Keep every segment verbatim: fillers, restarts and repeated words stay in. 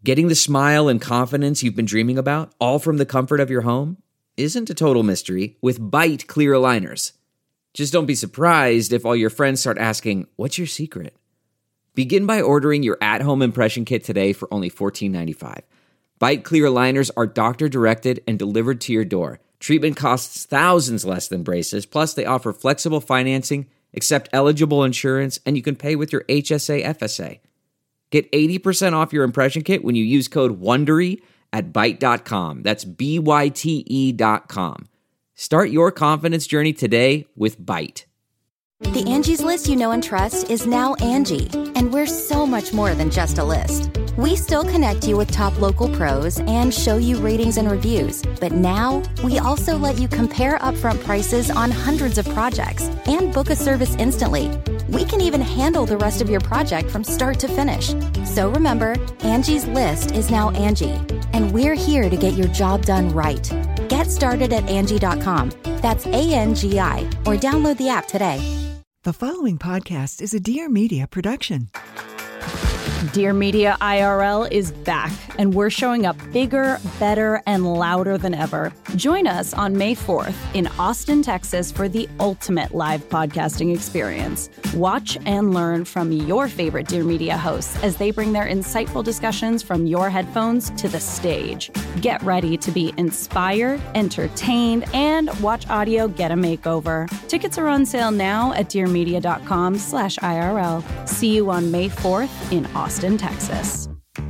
Getting the smile and confidence you've been dreaming about, all from the comfort of your home, isn't a total mystery with Byte clear aligners. Just don't be surprised if all your friends start asking, "What's your secret?" Begin by ordering your at-home impression kit today for only fourteen ninety-five. Byte clear aligners are doctor-directed and delivered to your door. Treatment costs thousands less than braces, plus they offer flexible financing, accept eligible insurance, and you can pay with your H S A F S A. Get eighty percent off your impression kit when you use code WONDERY at byte dot com. That's B Y T E dot com. Start your confidence journey today with Byte. The Angie's List you know and trust is now Angie, and we're so much more than just a list. We still connect you with top local pros and show you ratings and reviews, but now we also let you compare upfront prices on hundreds of projects and book a service instantly. We can even handle the rest of your project from start to finish. So remember, Angie's List is now Angie, and we're here to get your job done right. Get started at Angie dot com. That's A N G I, or download the app today. The following podcast is a Dear Media production. Dear Media I R L is back, and we're showing up bigger, better, and louder than ever. Join us on May fourth in Austin, Texas for the ultimate live podcasting experience. Watch and learn from your favorite Dear Media hosts as they bring their insightful discussions from your headphones to the stage. Get ready to be inspired, entertained, and watch audio get a makeover. Tickets are on sale now at dear media dot com slash I R L. See you on May fourth in Austin. Austin, Texas.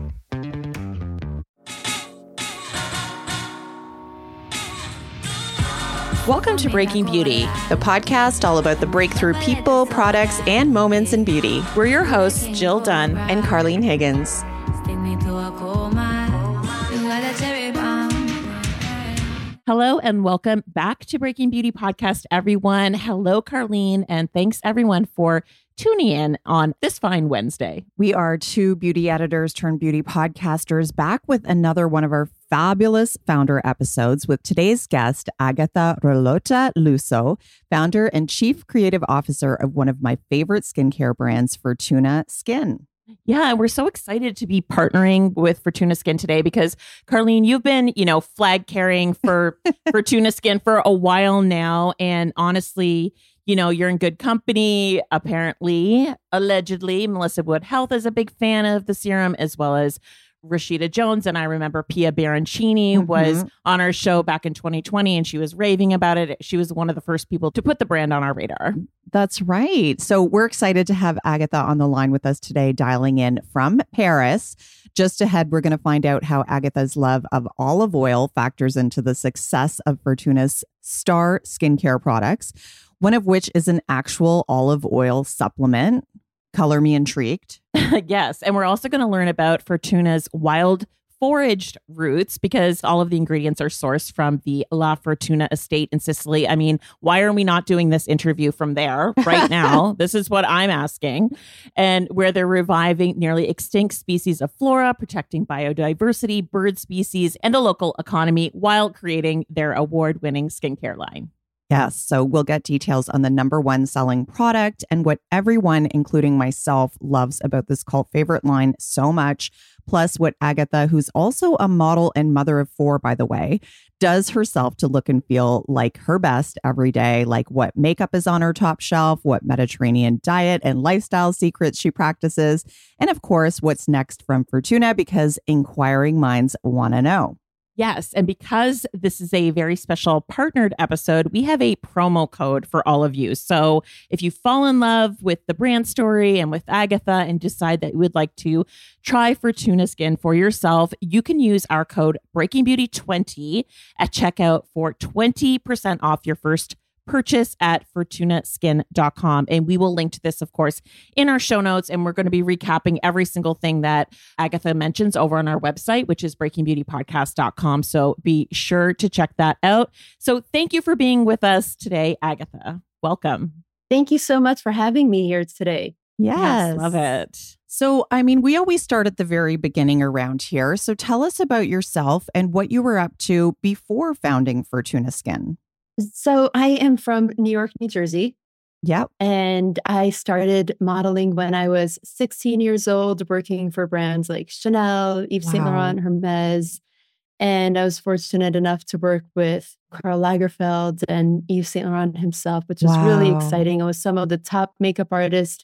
Welcome to Breaking Beauty, the podcast all about the breakthrough people, products, and moments in beauty. We're your hosts, Jill Dunn and Carlene Higgins. Hello and welcome back to Breaking Beauty Podcast, everyone. Hello, Carlene, and thanks everyone for tuning in on this fine Wednesday. We are two beauty editors turned beauty podcasters back with another one of our fabulous founder episodes with today's guest, Agatha Rolota Luso, founder and chief creative officer of one of my favorite skincare brands, Fortuna Skin. Yeah, we're so excited to be partnering with Fortuna Skin today because, Carlene, you've been, you know, flag carrying for Fortuna Skin for a while now. And honestly, you know, you're in good company. Apparently, allegedly, Melissa Wood Health is a big fan of the serum, as well as Rashida Jones. And I remember Pia Baroncini mm-hmm. was on our show back in twenty twenty, and she was raving about it. She was one of the first people to put the brand on our radar. That's right. So we're excited to have Agatha on the line with us today, dialing in from Paris. Just ahead, we're going to find out how Agatha's love of olive oil factors into the success of Fortuna's star skincare products, one of which is an actual olive oil supplement. Color me intrigued. Yes. And we're also going to learn about Fortuna's wild foraged roots because all of the ingredients are sourced from the La Fortuna estate in Sicily. I mean, why are we not doing this interview from there right now? This is what I'm asking. And where they're reviving nearly extinct species of flora, protecting biodiversity, bird species, and a local economy while creating their award-winning skincare line. Yes. So we'll get details on the number one selling product and what everyone, including myself, loves about this cult favorite line so much. Plus what Agatha, who's also a model and mother of four, by the way, does herself to look and feel like her best every day, like what makeup is on her top shelf, what Mediterranean diet and lifestyle secrets she practices, and of course, what's next from Fortuna, because inquiring minds want to know. Yes. And because this is a very special partnered episode, we have a promo code for all of you. So if you fall in love with the brand story and with Agatha and decide that you would like to try Fortuna Skin for yourself, you can use our code Breaking Beauty twenty at checkout for twenty percent off your first purchase at fortuna skin dot com. And we will link to this, of course, in our show notes. And we're going to be recapping every single thing that Agatha mentions over on our website, which is breaking beauty podcast dot com. So be sure to check that out. So thank you for being with us today, Agatha. Welcome. Thank you so much for having me here today. Yes. Yes, love it. So, I mean, we always start at the very beginning around here. So tell us about yourself and what you were up to before founding Fortuna Skin. So I am from New York, New Jersey. Yep. And I started modeling when I was sixteen years old, working for brands like Chanel, Yves Saint Wow. Laurent, Hermes. And I was fortunate enough to work with Karl Lagerfeld and Yves Saint Laurent himself, which was really Wow. exciting. I was some of the top makeup artists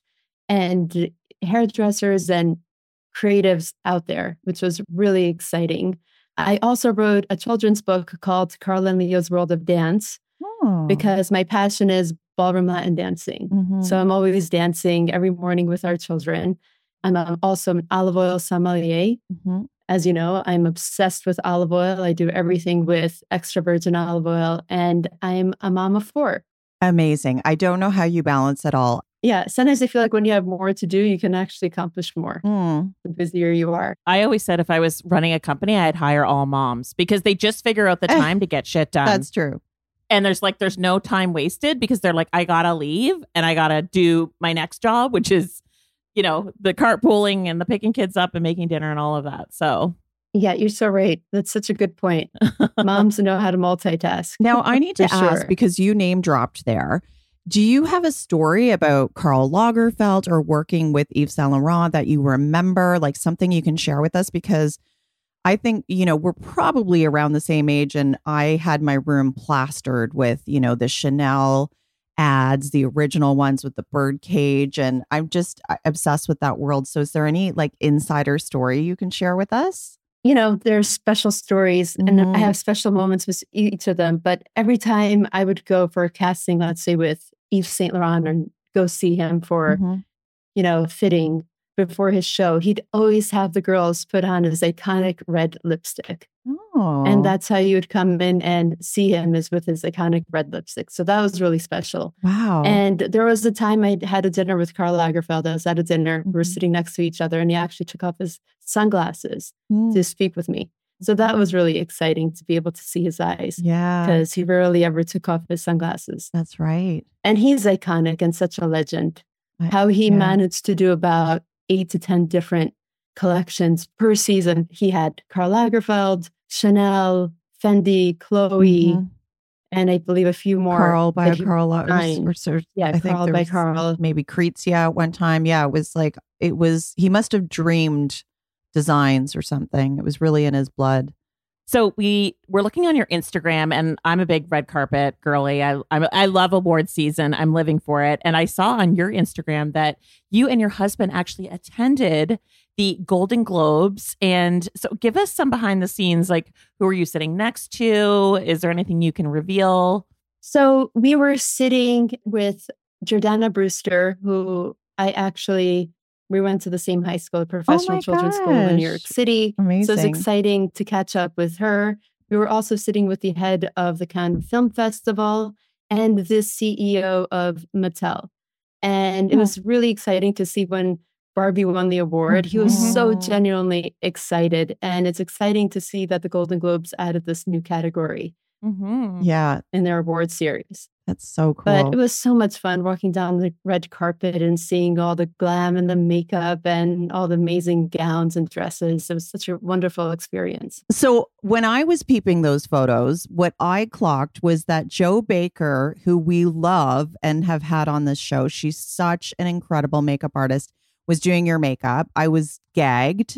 and hairdressers and creatives out there, which was really exciting. I also wrote a children's book called Carl and Leo's World of Dance Oh. because my passion is ballroom Latin dancing. Mhm. So I'm always dancing every morning with our children. I'm um, also an olive oil sommelier. Mhm. As you know, I'm obsessed with olive oil. I do everything with extra virgin olive oil, and I'm a mom of four. Amazing. I don't know how you balance it all. Yeah, sometimes I feel like when you have more to do, you can actually accomplish more Mm. the busier you are. I always said if I was running a company, I'd hire all moms because they just figure out the Eh, time to get shit done. That's true. And there's like, there's no time wasted because they're like, I gotta leave and I gotta do my next job, which is, you know, the carpooling and the picking kids up and making dinner and all of that. So Yeah, you're so right. That's such a good point. Moms know how to multitask. Now, I need to For ask sure. because you name dropped there. Do you have a story about Karl Lagerfeld or working with Yves Saint Laurent that you remember, like something you can share with us? Because I think, you know, we're probably around the same age, and I had my room plastered with, you know, the Chanel ads, the original ones with the bird cage, and I'm just uh, obsessed with that world. So is there any like insider story you can share with us? You know, there's special stories and Mhm. I have special moments with each of them. But every time I would go for a casting, let's say with Yves Saint Laurent and go see him for, Mhm. you know, fitting before his show, he'd always have the girls put on his iconic red lipstick. Oh, And that's how you would come in and see him, is with his iconic red lipstick. So that was really special. wow. And there was a time I had a dinner with Karl Lagerfeld. I was at a dinner. We were Mhm. sitting next to each other, and he actually took off his sunglasses Mm. to speak with me. So that was really exciting to be able to see his eyes Yeah, because he rarely ever took off his sunglasses. that's right. And he's iconic and such a legend. I- How he yeah. managed to do about eight to ten different collections per season. He had Karl Lagerfeld, Chanel, Fendi, Chloe, Mhm. and I believe a few more. Carl by that he Carl or, designed. or, or Yeah, I think Carl there by was Carl. maybe Krizia at one time. Yeah, it was like it was he must have dreamed designs or something. It was really in his blood. So we we're looking on your Instagram, and I'm a big red carpet girly. I I'm, I love award season. I'm living for it. And I saw on your Instagram that you and your husband actually attended the Golden Globes. And so, give us some behind the scenes. Like, who are you sitting next to? Is there anything you can reveal? So we were sitting with Jordana Brewster, who I actually, we went to the same high school, professional my children's school in New York gosh. City. So it's Amazing. exciting to catch up with her. We were also sitting with the head of the Cannes Film Festival and the C E O of Mattel. And it Hmm. was really exciting to see when Barbie won the award. He was so Mhm. genuinely excited. And it's exciting to see that the Golden Globes added this new category Mm-hmm. Yeah, in their award series. that's so cool. But it was so much fun walking down the red carpet and seeing all the glam and the makeup and all the amazing gowns and dresses. It was such a wonderful experience. So when I was peeping those photos, what I clocked was that Jo Baker, who we love and have had on this show, she's such an incredible makeup artist, was doing your makeup. I was gagged.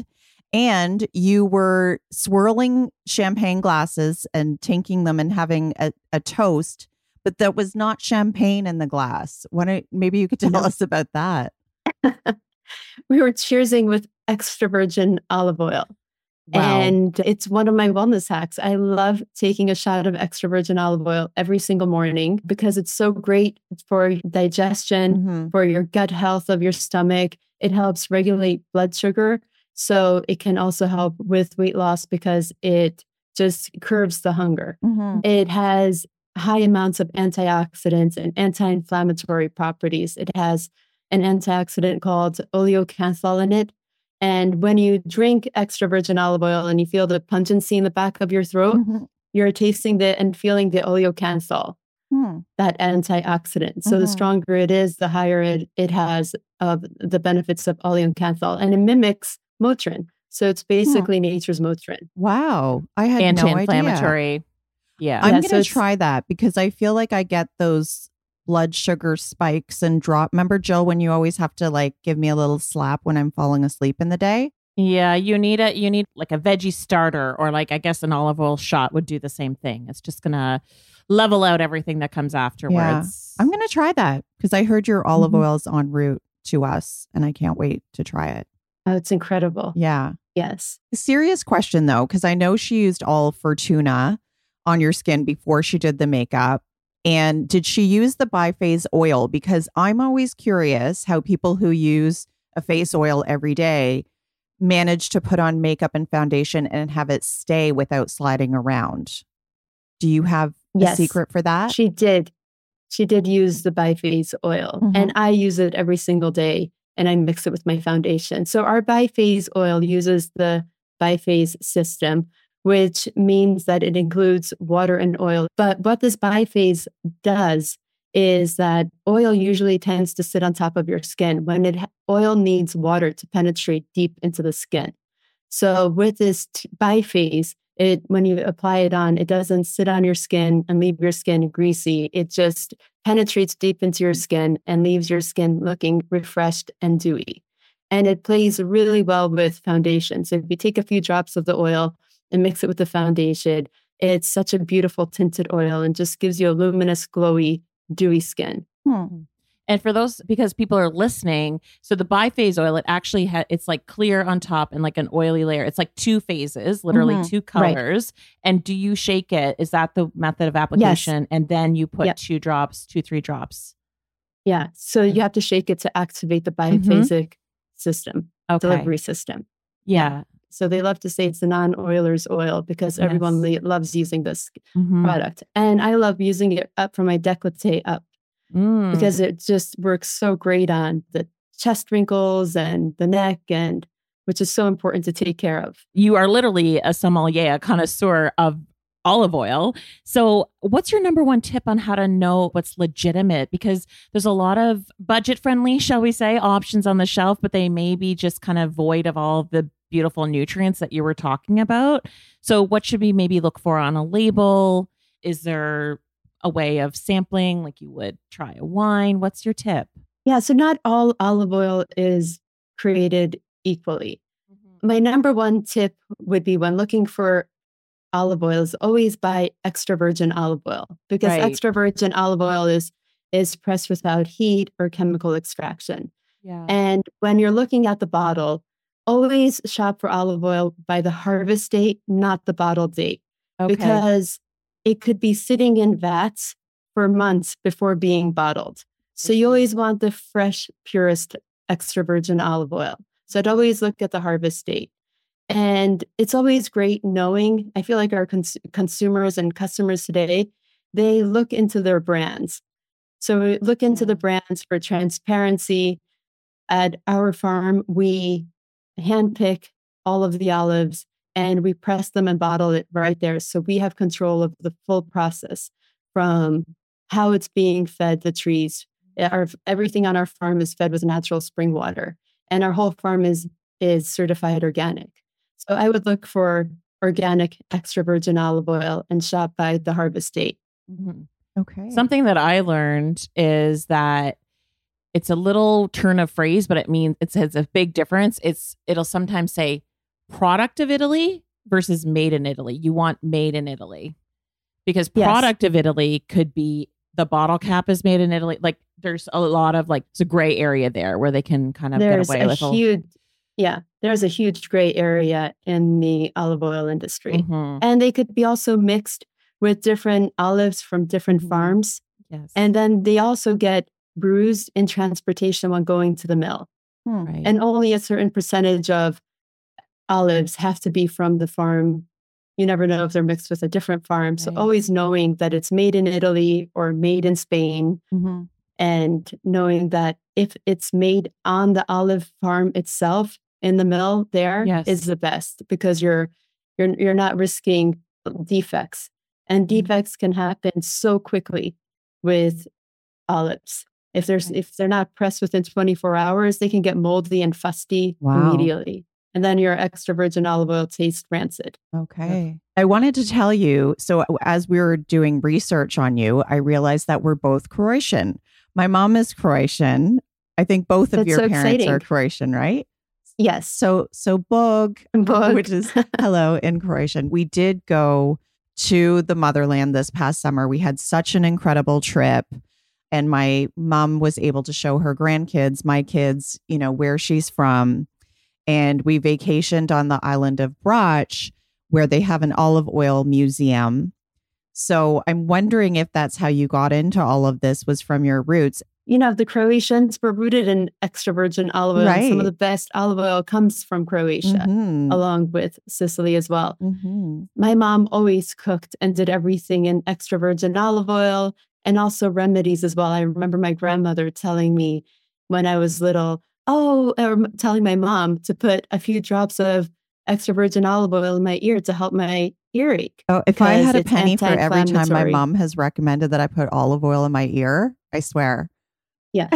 And you were swirling champagne glasses and tanking them and having a, a toast, but there was not champagne in the glass. Why don't, maybe you could tell No. us about that. We were cheersing with extra virgin olive oil. Wow. And it's one of my wellness hacks. I love taking a shot of extra virgin olive oil every single morning because it's so great for digestion, Mhm. for your gut health of your stomach. It helps regulate blood sugar. So it can also help with weight loss because it just curbs the hunger. Mhm. It has high amounts of antioxidants and anti-inflammatory properties. It has an antioxidant called oleocanthal in it. And when you drink extra virgin olive oil and you feel the pungency in the back of your throat, Mhm. you're tasting the and feeling the oleocanthal, Hmm. that antioxidant. So the Mhm. stronger it is, the higher it, it has of the benefits of oleocanthal. And it mimics Motrin. So it's basically nature's Motrin. Wow. I had no idea. Anti-inflammatory. Yeah. I'm Yeah, going so to it's- try that because I feel like I get those blood sugar spikes and drop. Remember, Jill, when you always have to like give me a little slap when I'm falling asleep in the day? Yeah, you need a you need like a veggie starter, or like I guess an olive oil shot would do the same thing. It's just gonna level out everything that comes afterwards. Yeah. I'm gonna try that because I heard your olive Mhm. oil is en route to us, and I can't wait to try it. Oh, it's incredible. Yeah. Yes. Serious question though, because I know she used all Fortuna on your skin before she did the makeup. And did she use the biphase oil? Because I'm always curious how people who use a face oil every day manage to put on makeup and foundation and have it stay without sliding around. Do you have Yes. a secret for that? She did. She did use the biphase oil, Mhm. and I use it every single day, and I mix it with my foundation. So our biphase oil uses the biphase system, which means that it includes water and oil. But what this biphase does is that oil usually tends to sit on top of your skin when it oil needs water to penetrate deep into the skin. So with this t- biphase, it when you apply it on, it doesn't sit on your skin and leave your skin greasy. It just penetrates deep into your skin and leaves your skin looking refreshed and dewy. And it plays really well with foundation. So if you take a few drops of the oil and mix it with the foundation, it's such a beautiful tinted oil and just gives you a luminous, glowy, dewy skin. Hmm. And for those, because people are listening, so the biphase oil, it actually ha- it's like clear on top and like an oily layer. It's like two phases, literally Mhm. two Right. colors. And do you shake it? Is that the method of application? And then you put Yep. two drops, two, three drops. Yeah. So you have to shake it to activate the biphasic system, Okay. delivery system. Yeah. So they love to say it's the non-oiler's oil because everyone Yes. li- loves using this Mhm. product. And I love using it up from my décolleté up Mm. because it just works so great on the chest wrinkles and the neck, and which is so important to take care of. You are literally a sommelier, a connoisseur of olive oil. So what's your number one tip on how to know what's legitimate? Because there's a lot of budget friendly, shall we say, options on the shelf, but they may be just kind of void of all the beautiful nutrients that you were talking about. So what should we maybe look for on a label? Is there a way of sampling like you would try a wine? What's your tip? Yeah. So not all olive oil is created equally. My number one tip would be when looking for olive oil is always buy extra virgin olive oil, because Right. extra virgin olive oil is is pressed without heat or chemical extraction. Yeah. And when you're looking at the bottle, always shop for olive oil by the harvest date, not the bottle date, Okay. because it could be sitting in vats for months before being bottled. So you always want the fresh, purest extra virgin olive oil. So I'd always look at the harvest date. And it's always great knowing, I feel like our cons- consumers and customers today, they look into their brands. So we look into the brands for transparency. At our farm, we handpick all of the olives and we press them and bottle it right there. So we have control of the full process from how it's being fed the trees. Our, everything on our farm is fed with natural spring water, and our whole farm is is certified organic. So I would look for organic extra virgin olive oil and shop by the harvest date. Mhm. Okay. Something that I learned is that it's a little turn of phrase, but it means it's, it's a big difference. It's it'll sometimes say product of Italy versus made in Italy. You want made in Italy because Yes. product of Italy could be the bottle cap is made in Italy. Like there's a lot of like it's a gray area there where they can kind of There's get away a with huge, yeah, there's a huge gray area in the olive oil industry. Mhm. And they could be also mixed with different olives from different Mhm. farms. Yes. And then they also get bruised in transportation when going to the mill. Hmm. right. And only a certain percentage of olives have to be from the farm. You never know if they're mixed with a different farm. So Right. always knowing that it's made in Italy or made in Spain, Mhm. and knowing that if it's made on the olive farm itself in the mill there is Yes. the best, because you're you're you're not risking defects. And defects can happen so quickly with olives. If there's Right. if they're not pressed within twenty-four hours, they can get moldy and fusty Wow. immediately. And then your extra virgin olive oil tastes rancid. Okay. I wanted to tell you, so as we were doing research on you, I realized that we're both Croatian. My mom is Croatian. I think both of That's your so parents exciting. are Croatian, right? Yes. So, so Bog, Bog. which is hello in Croatian. We did go to the motherland this past summer. We had such an incredible trip. And my mom was able to show her grandkids, my kids, you know, where she's from. And we vacationed on the island of Brač, where they have an olive oil museum. So I'm wondering if that's how you got into all of this, was from your roots. You know, the Croatians were rooted in extra virgin olive oil. Right. And some of the best olive oil comes from Croatia, Mhm. along with Sicily as well. Mhm. My mom always cooked and did everything in extra virgin olive oil and also remedies as well. I remember my grandmother telling me when I was little, oh, or telling my mom to put a few drops of extra virgin olive oil in my ear to help my earache. Oh, if I because had a it's penny for every time my anti-inflammatory. mom has recommended that I put olive oil in my ear, I swear. Yeah.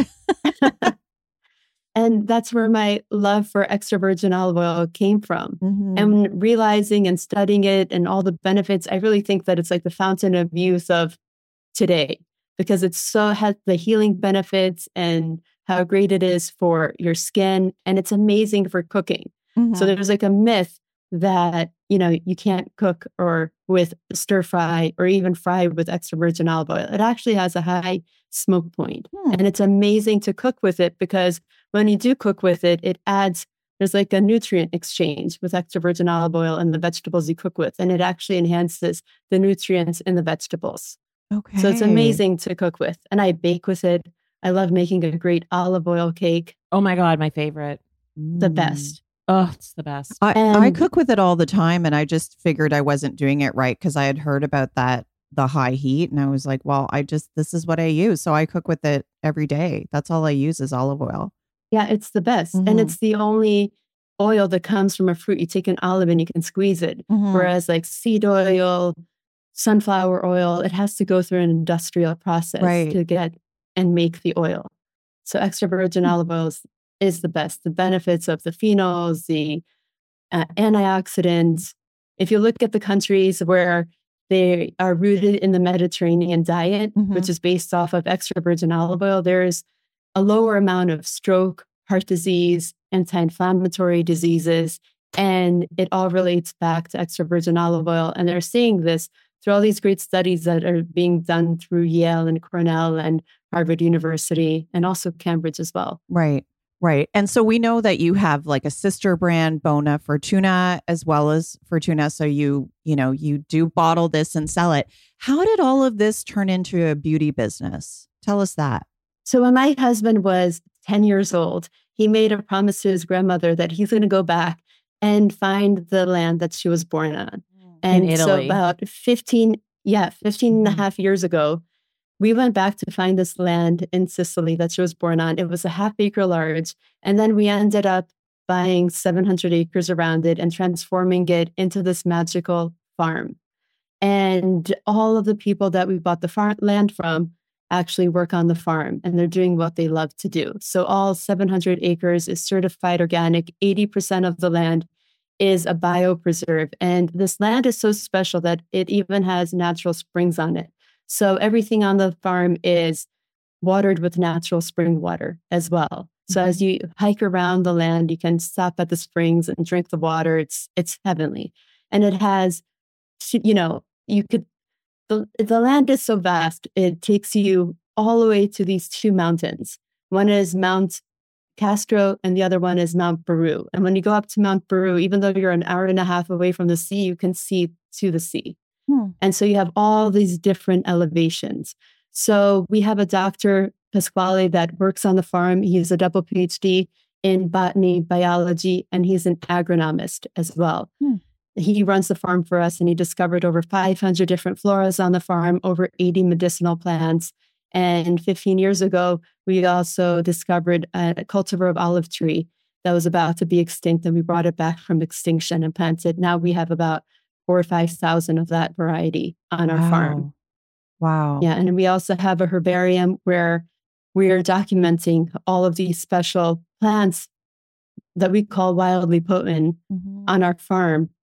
And that's where my love for extra virgin olive oil came from. Mhm. And realizing and studying it and all the benefits, I really think that it's like the fountain of youth of today, because it's so has the healing benefits and how great it is for your skin. And it's amazing for cooking. Mhm. So there's like a myth that, you know, you can't cook or with stir fry or even fry with extra virgin olive oil. It actually has a high smoke point. Hmm. And it's amazing to cook with it because when you do cook with it, it adds, there's like a nutrient exchange with extra virgin olive oil and the vegetables you cook with. And it actually enhances the nutrients in the vegetables. Okay. So it's amazing to cook with. And I bake with it. I love making a great olive oil cake. Oh my God, my favorite. The Mm. best. Oh, it's the best. I, I And- cook with it all the time, and I just figured I wasn't doing it right because I had heard about that, the high heat, and I was like, well, I just, this is what I use. So I cook with it every day. That's all I use is olive oil. Yeah, it's the best. Mhm. And it's the only oil that comes from a fruit. You take an olive and you can squeeze it. Mhm. Whereas like seed oil, sunflower oil, it has to go through an industrial process Right. to get and make the oil. So extra virgin olive oil is, is the best. The benefits of the phenols, the uh, antioxidants. If you look at the countries where they are rooted in the Mediterranean diet, Mhm. which is based off of extra virgin olive oil, there's a lower amount of stroke, heart disease, anti-inflammatory diseases, and it all relates back to extra virgin olive oil. And they're seeing this through all these great studies that are being done through Yale and Cornell and Harvard University, and also Cambridge as well. Right. Right. And so we know that you have like a sister brand, Bona Fortuna, as well as Fortuna. So you, you know, you do bottle this and sell it. How did all of this turn into a beauty business? Tell us that. So when my husband was ten years old, he made a promise to his grandmother that he's going to go back and find the land that she was born on. And In so Italy. about fifteen, yeah, fifteen and a half years ago, we went back to find this land in Sicily that she was born on. It was a half acre large. And then we ended up buying seven hundred acres around it and transforming it into this magical farm. And all of the people that we bought the farm land from actually work on the farm, and they're doing what they love to do. So all seven hundred acres is certified organic. eighty percent of the land is a biopreserve. And this land is so special that it even has natural springs on it. So everything on the farm is watered with natural spring water as well. So as you hike around the land, you can stop at the springs and drink the water. It's it's heavenly. And it has, you know, you could, the, the land is so vast, it takes you all the way to these two mountains. One is Mount Castro and the other one is Mount Baru. And when you go up to Mount Baru, even though you're an hour and a half away from the sea, you can see to the sea. Hmm. And so you have all these different elevations. So we have a doctor, Pasquale, that works on the farm. He's a double P H D in botany, biology, and he's an agronomist as well. Hmm. He runs the farm for us, and he discovered over five hundred different floras on the farm, over eighty medicinal plants. And fifteen years ago, we also discovered a cultivar of olive tree that was about to be extinct, and we brought it back from extinction and planted. Now we have about four or five thousand of that variety on our Wow. farm. Wow. Yeah, and we also have a herbarium where we are documenting all of these special plants that we call wildly potent Mhm. on our farm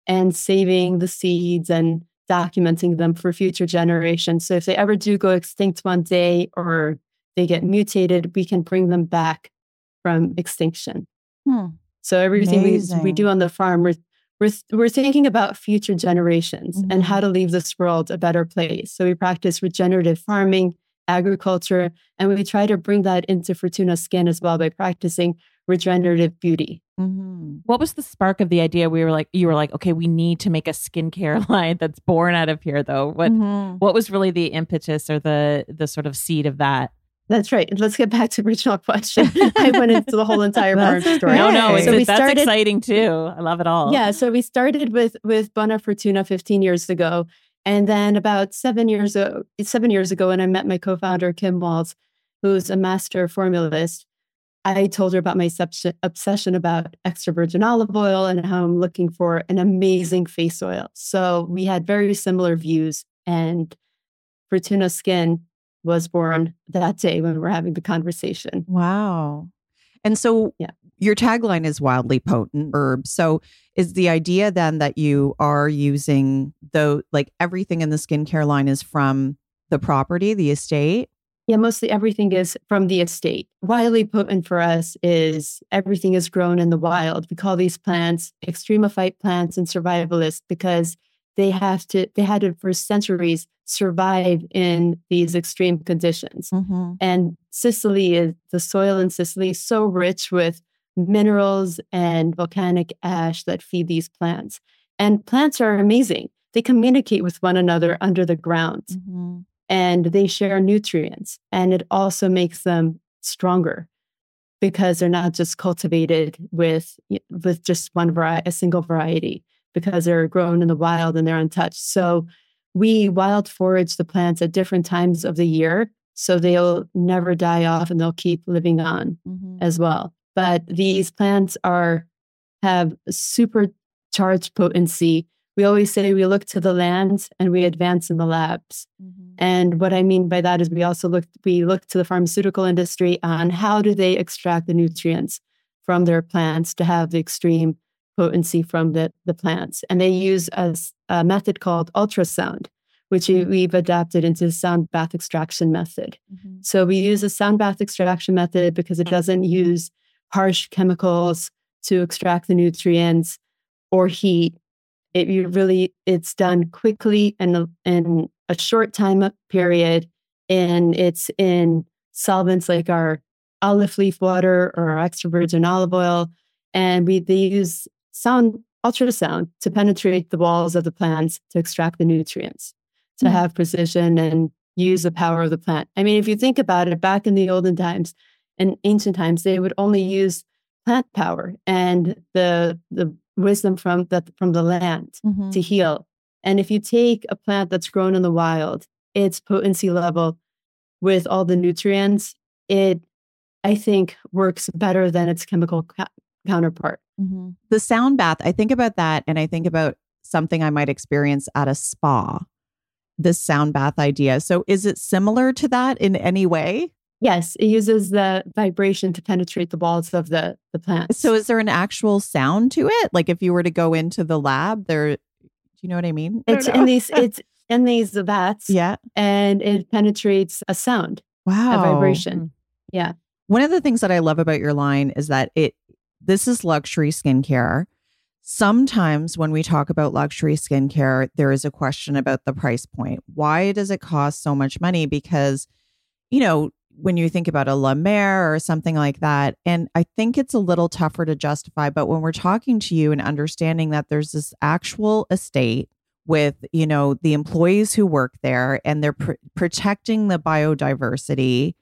and saving the seeds and documenting them for future generations. So if they ever do go extinct one day or they get mutated, we can bring them back from extinction. Hmm. So everything we, we do on the farm, we're, we're, we're thinking about future generations mm-hmm. and how to leave this world a better place. So we practice regenerative farming, agriculture, and we try to bring that into Fortuna Skin as well by practicing regenerative beauty. Mm-hmm. What was the spark of the idea? We were like, you were like, okay, we need to make a skincare line that's born out of here, though. What mm-hmm. what was really the impetus or the the sort of seed of that? That's right. Let's get back to the original question. I went into the whole entire farm story. No, no, so we that's started, exciting too. I love it all. Yeah, so we started with with Bona Fortuna fifteen years ago, and then about seven years ago, seven years ago, when I met my co-founder Kim Walls, who's a master formulist, I told her about my obsession about extra virgin olive oil and how I'm looking for an amazing face oil. So we had very similar views, and Fortuna Skin was born that day when we were having the conversation. Wow. And so yeah. your tagline is wildly potent herbs. So is the idea then that you are using the, like everything in the skincare line is from the property, the estate? Yeah, mostly everything is from the estate. Wildly potent for us is everything is grown in the wild. We call these plants extremophyte plants and survivalists because they have to, they had to for centuries survive in these extreme conditions. Mm-hmm. And Sicily is, the soil in Sicily is so rich with minerals and volcanic ash that feed these plants. And plants are amazing. They communicate with one another under the ground. Mm-hmm. And they share nutrients. And it also makes them stronger because they're not just cultivated with, with just one variety, a single variety, because they're grown in the wild and they're untouched. So we wild forage the plants at different times of the year, so they'll never die off and they'll keep living on mm-hmm. as well. But these plants are have supercharged potency. We always say we look to the land and we advance in the labs. Mm-hmm. And what I mean by that is we also look we look to the pharmaceutical industry on how do they extract the nutrients from their plants to have the extreme potency from the, the plants. And they use a, a method called ultrasound, which mm-hmm. we've adapted into the sound bath extraction method. Mm-hmm. So we use a sound bath extraction method because it doesn't use harsh chemicals to extract the nutrients or heat. It you really, it's done quickly and in a short time period. And it's in solvents like our olive leaf water or our extra virgin olive oil. And we they use sound ultrasound to penetrate the walls of the plants to extract the nutrients, to mm-hmm. have precision and use the power of the plant. I mean, if you think about it, back in the olden times and ancient times, they would only use plant power and the the wisdom from that from the land mm-hmm. to heal. And if you take a plant that's grown in the wild, its potency level with all the nutrients, it, I think, works better than its chemical ca- counterpart. Mm-hmm. The sound bath, I think about that and I think about something I might experience at a spa, this sound bath idea. So is it similar to that in any way? Yes, it uses the vibration to penetrate the walls of the, the plants. So is there an actual sound to it? Like if you were to go into the lab, there, do you know what I mean? It's I in these, it's in these vats. Yeah. And it penetrates a sound. Wow. A vibration. Yeah. One of the things that I love about your line is that it, this is luxury skincare. Sometimes when we talk about luxury skincare, there is a question about the price point. Why does it cost so much money? Because, you know, when you think about a La Mer or something like that, and I think it's a little tougher to justify, but when we're talking to you and understanding that there's this actual estate with, you know, the employees who work there and they're pr- protecting the biodiversity,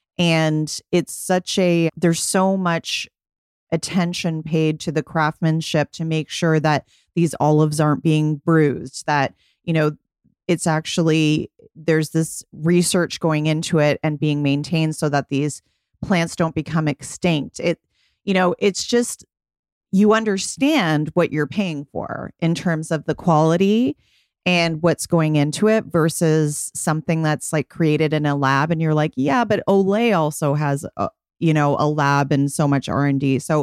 and it's such a, there's so much attention paid to the craftsmanship to make sure that these olives aren't being bruised, that, you know, it's actually, there's this research going into it and being maintained so that these plants don't become extinct. It, you know, it's just, you understand what you're paying for in terms of the quality and what's going into it versus something that's like created in a lab. And you're like, yeah, but Olay also has a, you know, a lab and so much R and D. So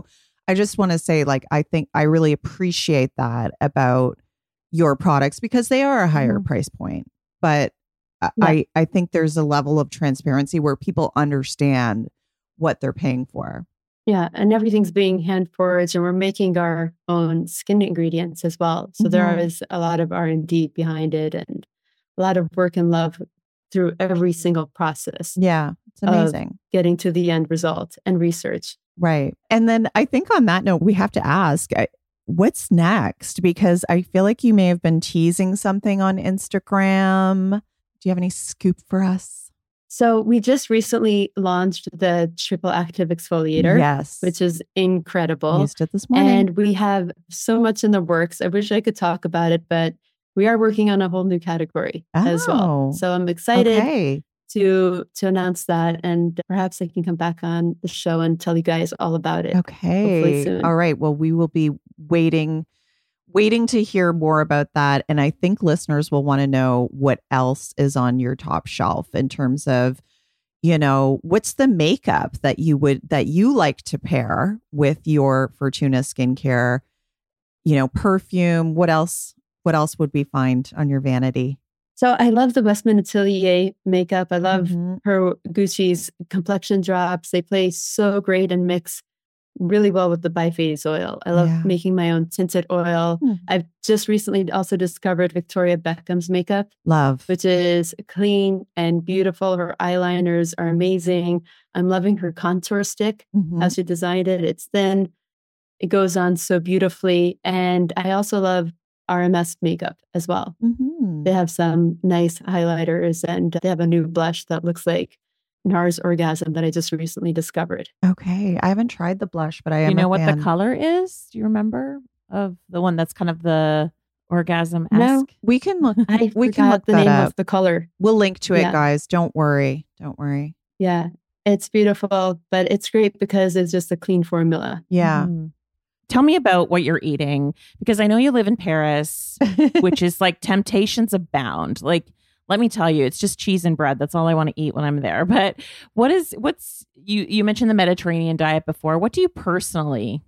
I just want to say, like, I think I really appreciate that about your products because they are a higher mm-hmm. price point. But yeah. I, I think there's a level of transparency where people understand what they're paying for. Yeah. And everything's being hand forged and we're making our own skin ingredients as well. So mm-hmm. there is a lot of R and D behind it and a lot of work and love through every single process. Yeah. It's amazing. Getting to the end result and research. Right. And then I think on that note, we have to ask, what's next? Because I feel like you may have been teasing something on Instagram. Do you have any scoop for us? So we just recently launched the Triple Active Exfoliator. Yes. Which is incredible. Used it this morning. And we have so much in the works. I wish I could talk about it, but we are working on a whole new category oh, as well. So I'm excited okay. to to announce that. And perhaps I can come back on the show and tell you guys all about it. Okay. Soon. All right. Well, we will be waiting, waiting to hear more about that. And I think listeners will want to know what else is on your top shelf in terms of, you know, what's the makeup that you would, that you like to pair with your Fortuna skincare, you know, perfume. What else, what else would we find on your vanity? So I love the Westman Atelier makeup. I love mm-hmm. her Gucci's complexion drops. They play so great and mix really well with the biphase oil. I love yeah. making my own tinted oil. Hmm. I've just recently also discovered Victoria Beckham's makeup. Love. Which is clean and beautiful. Her eyeliners are amazing. I'm loving her contour stick, mm-hmm. how she designed it. It's thin. It goes on so beautifully. And I also love R M S makeup as well. Mm-hmm. They have some nice highlighters and they have a new blush that looks like NARS Orgasm that I just recently discovered. Okay. I haven't tried the blush, but I am You know a what fan. the color is? Do you remember of the one that's kind of the orgasm-esque? No, we can look. I we forgot can look the that name up. of the color. We'll link to it, yeah. guys. Don't worry. Don't worry. Yeah. It's beautiful, but it's great because it's just a clean formula. Yeah. Mm-hmm. Tell me about what you're eating, because I know you live in Paris, which is like temptations abound. Like, let me tell you, it's just cheese and bread. That's all I want to eat when I'm there. But what is, what's, you, you mentioned the Mediterranean diet before. What do you personally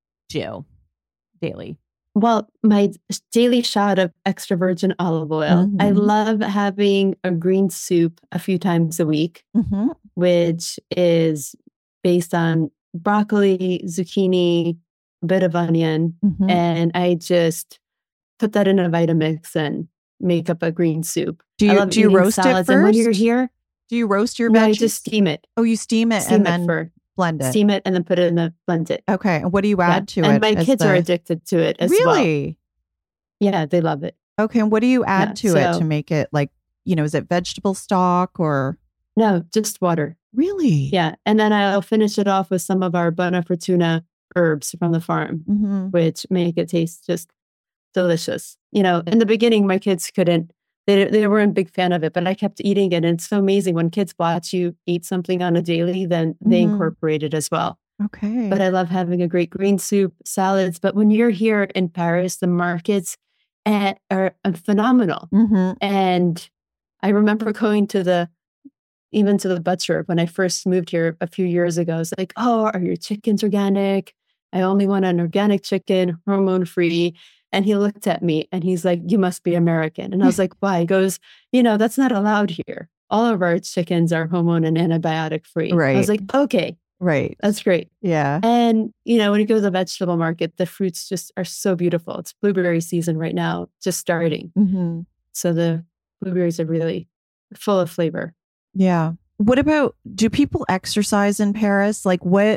do daily? Well, my daily shot of extra virgin olive oil. Mm-hmm. I love having a green soup a few times a week, mm-hmm. which is based on broccoli, zucchini, a bit of onion. Mm-hmm. And I just put that in a Vitamix and make up a green soup. Do you, do you roast it first? And when you're here, do you roast your no, veggies? I just steam it. Oh, you steam it steam and it then for, blend it. Steam it and then put it in the blend it. Okay. And what do you add yeah. to and it? And my kids the... are addicted to it as really? well. Really? Yeah, they love it. Okay. And what do you add yeah, to so, it to make it like, you know, is it vegetable stock or? No, just water. Really? Yeah. And then I'll finish it off with some of our Buona Fortuna herbs from the farm, mm-hmm. which make it taste just delicious. You know, in the beginning, my kids couldn't, they, they weren't a big fan of it, but I kept eating it. And it's so amazing when kids watch you eat something on a daily, then they mm-hmm. incorporate it as well. Okay. But I love having a great green soup, salads. But when you're here in Paris, the markets are, are phenomenal. Mm-hmm. And I remember going to the, even to the butcher when I first moved here a few years ago. It's like, oh, are your chickens organic? I only want an organic chicken, hormone free. And he looked at me and he's like, you must be American. And I was like, why? He goes, you know, that's not allowed here. All of our chickens are hormone and antibiotic free. Right. I was like, okay. Right. That's great. Yeah. And, you know, when you go to the vegetable market, the fruits just are so beautiful. It's blueberry season right now, just starting. Mm-hmm. So the blueberries are really full of flavor. Yeah. What about, do people exercise in Paris? Like what,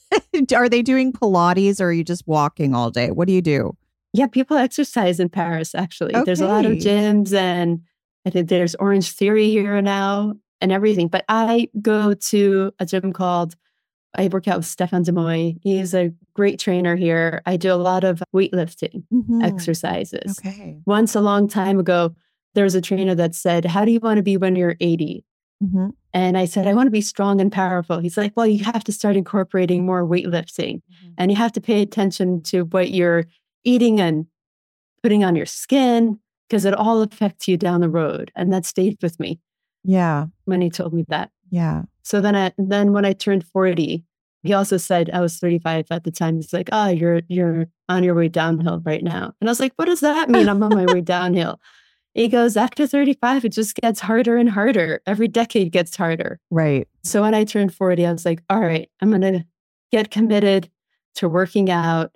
are they doing Pilates or are you just walking all day? What do you do? Yeah, people exercise in Paris, actually. Okay. There's a lot of gyms and I think there's Orange Theory here now and everything. But I go to a gym called, I work out with Stefan Demoy. He's a great trainer here. I do a lot of weightlifting mm-hmm. exercises. Okay. Once a long time ago, there was a trainer that said, how do you want to be when you're eighty? Mm-hmm. And I said, I want to be strong and powerful. He's like, well, you have to start incorporating more weightlifting mm-hmm. and you have to pay attention to what you're eating and putting on your skin because it all affects you down the road. And that stayed with me. Yeah. When he told me that. Yeah. So then I, then when I turned forty, He also said I was thirty-five at the time. He's like, oh, you're you're on your way downhill right now. And I was like, what does that mean? I'm on my way downhill. He goes, after thirty-five, it just gets harder and harder. Every decade gets harder. Right. So when I turned forty, I was like, all right, I'm going to get committed to working out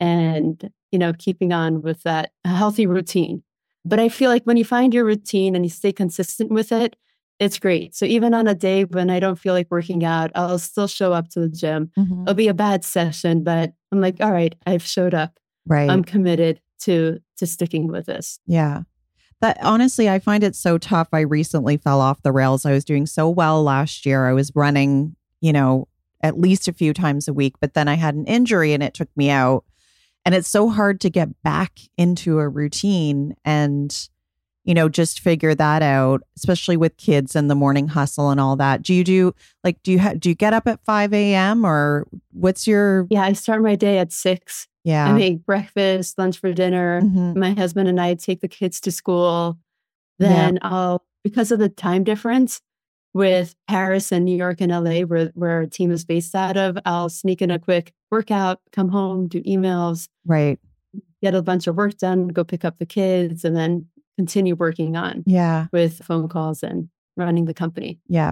and, you know, keeping on with that healthy routine. But I feel like when you find your routine and you stay consistent with it, it's great. So even on a day when I don't feel like working out, I'll still show up to the gym. Mm-hmm. It'll be a bad session, but I'm like, all right, I've showed up. Right. I'm committed to to sticking with this. Yeah. That honestly, I find it so tough. I recently fell off the rails. I was doing so well last year. I was running, you know, at least a few times a week, but then I had an injury and it took me out. And it's so hard to get back into a routine and, you know, just figure that out, especially with kids and the morning hustle and all that. Do you do like, do you ha- do you get up at five a.m. or what's your? Yeah, I start my day at six. Yeah. I make breakfast, lunch for dinner. Mm-hmm. My husband and I take the kids to school. Then Yeah. I'll, because of the time difference with Paris and New York and L A, where, where our team is based out of, I'll sneak in a quick workout, come home, do emails, Right. get a bunch of work done, go pick up the kids, and then continue working on Yeah. with phone calls and running the company. Yeah.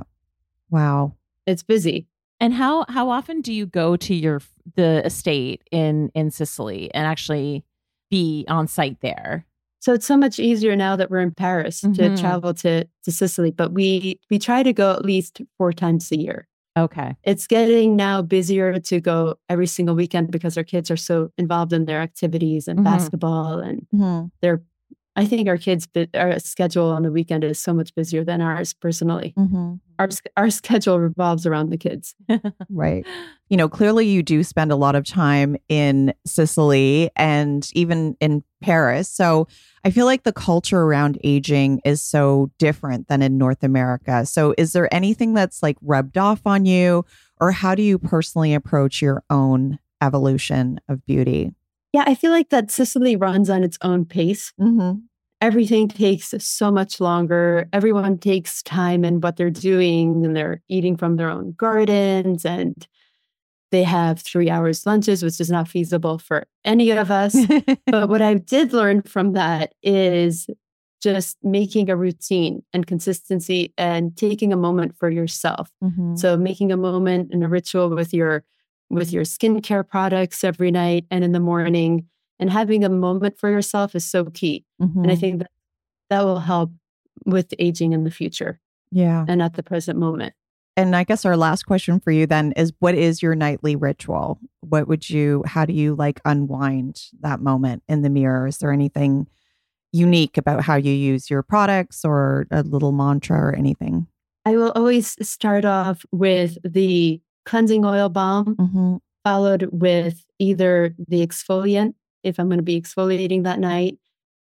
Wow. It's busy. And how how often do you go to your the estate in in Sicily and actually be on site there? So it's so much easier now that we're in Paris Mhm. to travel to, to Sicily, but we we try to go at least four times a year. Okay. It's getting now busier to go every single weekend because our kids are so involved in their activities and Mhm. basketball, and Mm-hmm. they're. I think our kids' our schedule on the weekend is so much busier than ours personally. Mm-hmm. Our our schedule revolves around the kids. Right. You know, clearly you do spend a lot of time in Sicily and even in Paris. So I feel like the culture around aging is so different than in North America. So is there anything that's like rubbed off on you, or how do you personally approach your own evolution of beauty? Yeah, I feel like that Sicily runs on its own pace. Mm-hmm. Everything takes so much longer. Everyone takes time in what they're doing, and they're eating from their own gardens, and they have three hours lunches, which is not feasible for any of us. But what I did learn from that is just making a routine and consistency and taking a moment for yourself. Mm-hmm. So making a moment and a ritual with your with your skincare products every night and in the morning, and having a moment for yourself is so key. Mm-hmm. And I think that that will help with aging in the future Yeah. and at the present moment. And I guess our last question for you then is, what is your nightly ritual? What would you, how do you like unwind that moment in the mirror? Is there anything unique about how you use your products, or a little mantra or anything? I will always start off with the cleansing oil balm, Mm-hmm. followed with either the exfoliant, if I'm going to be exfoliating that night,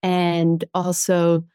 and also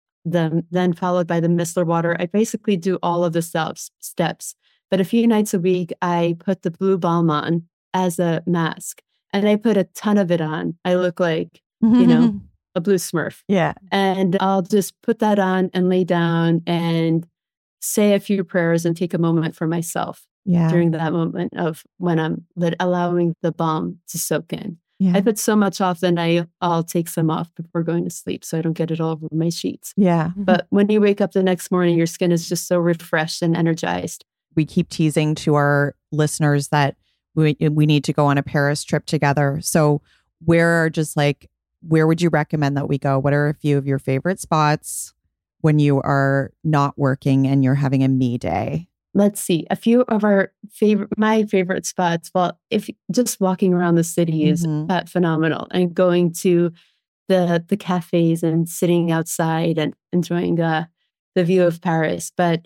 the then followed by the micellar water. I basically do all of the steps, steps. But a few nights a week, I put the blue balm on as a mask, and I put a ton of it on. I look like, you know, a blue Smurf. Yeah. And I'll just put that on and lay down and say a few prayers and take a moment for myself Yeah. during that moment of when I'm let, allowing the balm to soak in. Yeah. I put so much off, then I, I'll take some off before going to sleep so I don't get it all over my sheets. Yeah. But when you wake up the next morning, your skin is just so refreshed and energized. We keep teasing to our listeners that we, we need to go on a Paris trip together. So where are just like, where would you recommend that we go? What are a few of your favorite spots when you are not working and you're having a me day? Let's see, a few of our favorite, my favorite spots. Well, if just walking around the city is Mhm. uh, phenomenal, and going to the the cafes and sitting outside and enjoying uh, the view of Paris. But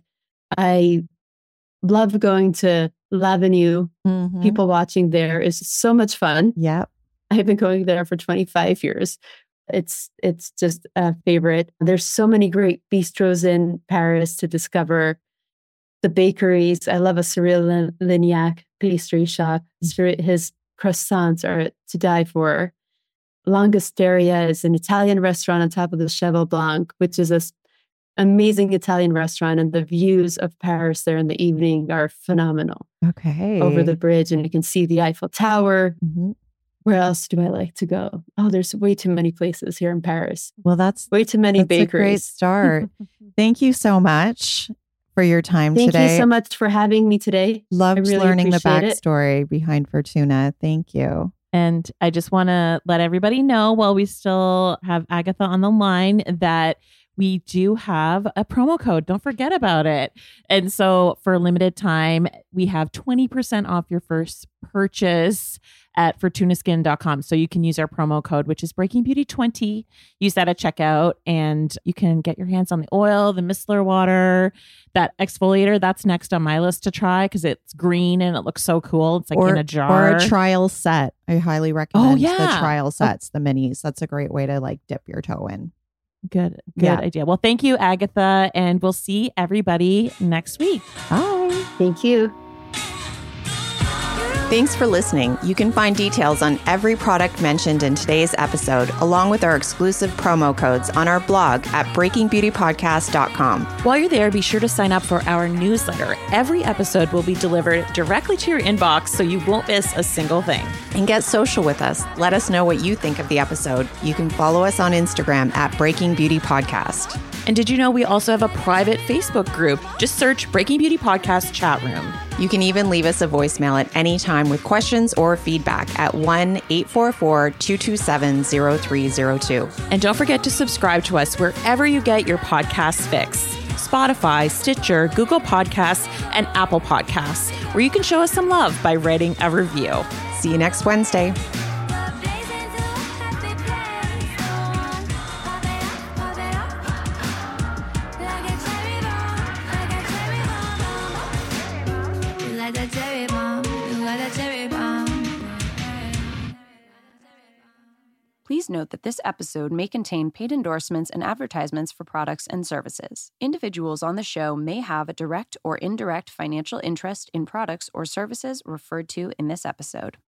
I love going to L'Avenue. Mhm. People watching there is so much fun. Yep. I've been going there for twenty-five years. It's it's just a favorite. There's so many great bistros in Paris to discover. The bakeries. I love a Cyril Lignac pastry shop. His croissants are to die for. Langosteria is an Italian restaurant on top of the Cheval Blanc, which is a amazing Italian restaurant, and the views of Paris there in the evening are phenomenal. Okay. Over the bridge, and you can see the Eiffel Tower. Mm-hmm. Where else do I like to go? Oh, there's way too many places here in Paris. Well, that's way too many that's bakeries. A great start. Thank you so much for your time Thank today. Thank you so much for having me today. Loved really learning the it. backstory behind Fortuna. Thank you. And I just want to let everybody know, while we still have Agatha on the line, that we do have a promo code. Don't forget about it. And so for a limited time, we have twenty percent off your first purchase at fortuna skin dot com. So you can use our promo code, which is breaking beauty twenty. Use that at checkout, and you can get your hands on the oil, the micellar water, that exfoliator. That's next on my list to try because it's green and it looks so cool. It's like or, in a jar. Or a trial set. I highly recommend oh, yeah. the trial sets, the minis. That's a great way to like dip your toe in. Good, good yeah. idea. Well, thank you, Agatha, and we'll see everybody next week. Bye. Thank you. Thanks for listening. You can find details on every product mentioned in today's episode, along with our exclusive promo codes on our blog at breaking beauty podcast dot com. While you're there, be sure to sign up for our newsletter. Every episode will be delivered directly to your inbox, so you won't miss a single thing. And get social with us. Let us know what you think of the episode. You can follow us on Instagram at Breaking Beauty Podcast. And did you know we also have a private Facebook group? Just search Breaking Beauty Podcast Chat Room. You can even leave us a voicemail at any time with questions or feedback at one eight four four, two two seven, zero three zero two. And don't forget to subscribe to us wherever you get your podcast fix. Spotify, Stitcher, Google Podcasts, and Apple Podcasts, where you can show us some love by writing a review. See you next Wednesday. Please note that this episode may contain paid endorsements and advertisements for products and services. Individuals on the show may have a direct or indirect financial interest in products or services referred to in this episode.